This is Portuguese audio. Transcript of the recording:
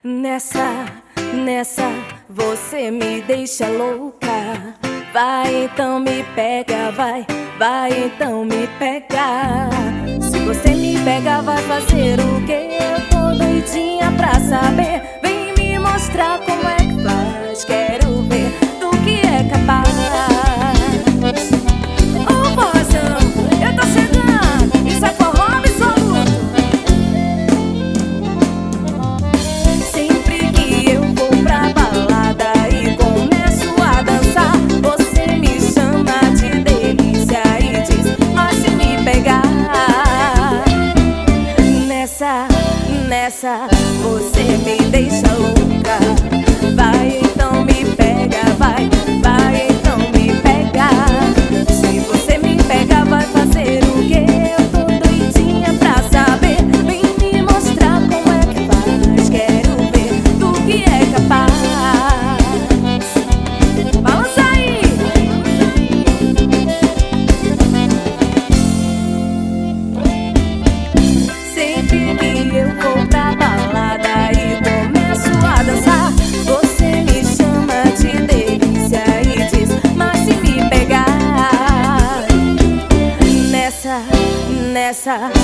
Nessa, você me deixa louca. Vai então me pega, vai então me pega. Se você me pega, vai fazer o quê? Eu tô doidinha pra saber. Vem me mostrar como é que faz. Quero ver do que é capaz. Ô vozão, eu tô chegando. Isso é forró absoluto. Sempre que eu vou pra balada e começo a dançar, você me chama de delícia e diz: mas se me pegar. Nessa, você me deixa louca. Vai então me pega, vai então me pega. Se você me pega, vai fazer o quê? Eu tô doidinha pra saber. Vem me mostrar como é que faz. Quero ver do que é capaz. Balança aí! Sempre que eu vou pra balada e começo a dançar, você me chama de delícia e diz: mas se me pegar. Nessa